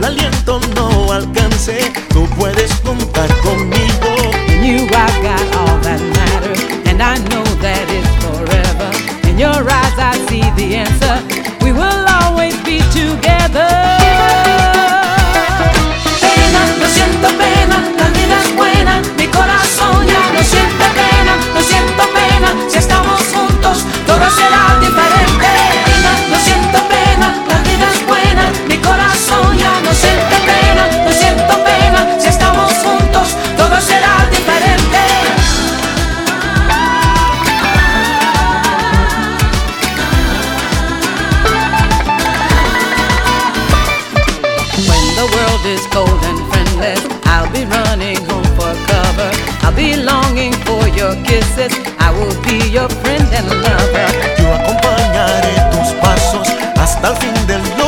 aliento no alcance, tú puedes contar conmigo. In you I've got all that matters, and I know that it's forever. In your eyes I see the answer, we will always be together. Pena, no siento pena, la vida es buena, mi corazón ya no siente pena, no siento pena, si estamos juntos todo será diferente. Pena, no siento pena, la vida es buena, mi corazón ya no siente pena, no siento pena, si estamos juntos todo será diferente. When the world is cold and friendless, I'll be running home for cover. I'll be longing for your kisses, I will be your friend and lover. Yo acompañaré tus pasos hasta el fin del